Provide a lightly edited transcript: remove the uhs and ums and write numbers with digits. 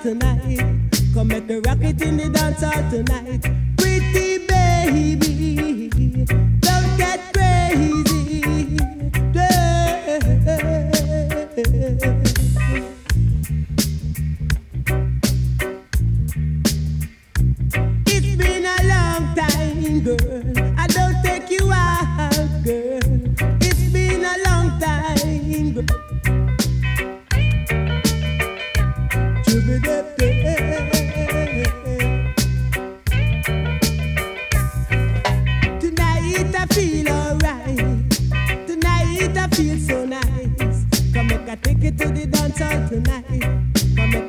tonight. Come make a rocket in the dance hall tonight. Pretty baby, don't get crazy.